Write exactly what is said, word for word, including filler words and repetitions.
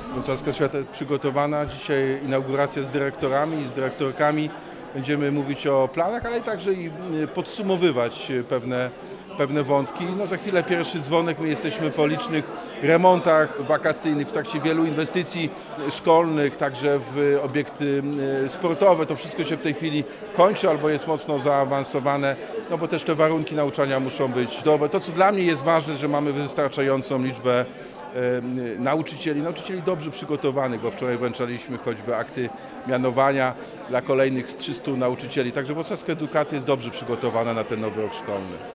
Wrocławska Oświata jest przygotowana. Dzisiaj inauguracja z dyrektorami i z dyrektorkami. Będziemy mówić o planach, ale także i podsumowywać pewne, pewne wątki. No za chwilę pierwszy dzwonek. My jesteśmy po licznych remontach wakacyjnych, w trakcie wielu inwestycji szkolnych, także w obiekty sportowe. To wszystko się w tej chwili kończy albo jest mocno zaawansowane, no bo też te warunki nauczania muszą być dobre. To, co dla mnie jest ważne, że mamy wystarczającą liczbę nauczycieli, nauczycieli dobrze przygotowanych, bo wczoraj wręczaliśmy choćby akty mianowania dla kolejnych trzystu nauczycieli. Także wrocławska edukacja jest dobrze przygotowana na ten nowy rok szkolny.